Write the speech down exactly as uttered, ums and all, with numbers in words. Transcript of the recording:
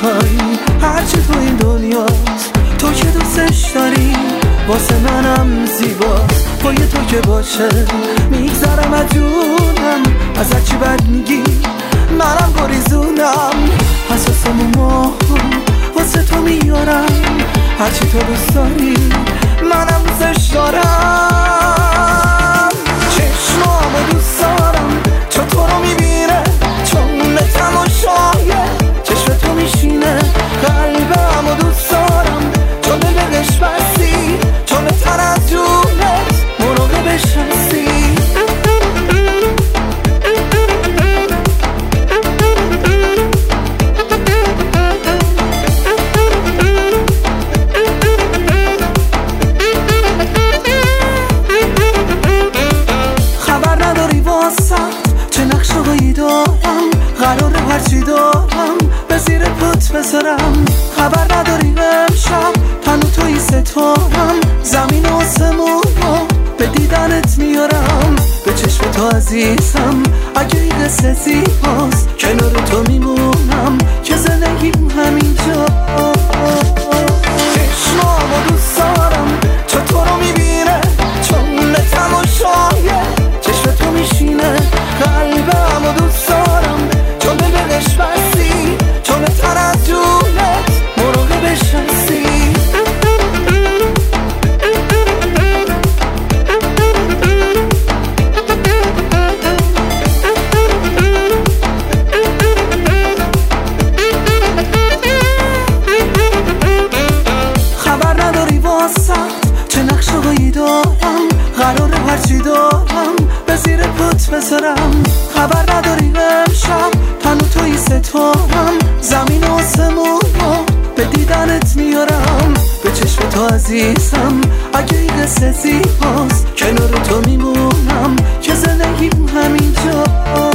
میخوای هرچی تو این دنیاست، تو که دوستش داری واسه منم زیبا. با یه تو که باشه میگذرم از جونم، از هرچی بد میگی منم گریزونم. حساسم ما واسه تو میارم، هرچی تو دوست داری منم دوستش دارم. چشمامو دوست دارم چون تو رو میبینه، چون به تماشایه چشم تو میشینه. قلبمو دوست دارم چون دل بهش بستی، چون تر از جونت مراقبش هستی. چه نقشه‌هایی دارم، قراره هرچی دارم به زیر پات بذارم. خبر نداری امشب تن و توی ستارم، زمین و آسمون رو به دیدنت میارم. به چشم تو عزیزم اگه این قصه زیباست، کنار تو میمونم که زندگیم همینجا. چشمامو دوست دارم چون تو رو میبینه، چون به تماشایه چشم تو میشینه. قلبمو دوست دارم چون دل بهش بستی، چون تر از جونت مراقبش هستی. خبر نداری واسه چه نقشه‌هایی دارم، قراره هرچی دارم به زیر پات بذارم. خبر نداری امشب تن و توی ستارم، زمین و آسمون رو به دیدنت میارم. به چشم تو عزیزم اگه این قصه زیباست، کنار تو میمونم که زندگیم همینجا.